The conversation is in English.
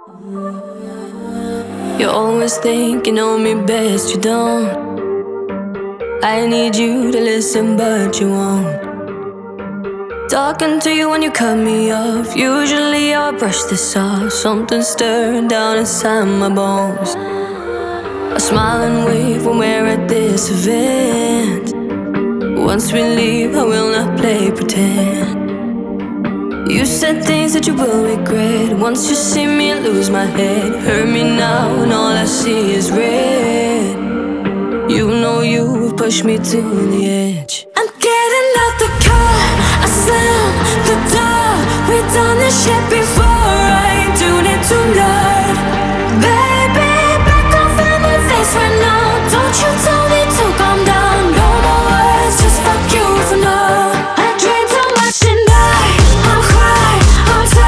You always think you know me best, you don't. I need you to listen, but you won't. Talking to you when you cut me off. Usually I brush this off. Something stirring down inside my bones. I smile and wave when we're at this event. Once we leave, I will not play pretend. You said things that you will regret. Once you see me, I lose my head. Hurt me now, and all I see is red. You know you have pushed me to the edge. I'm getting out the car, I slam the door. We've done this shit before.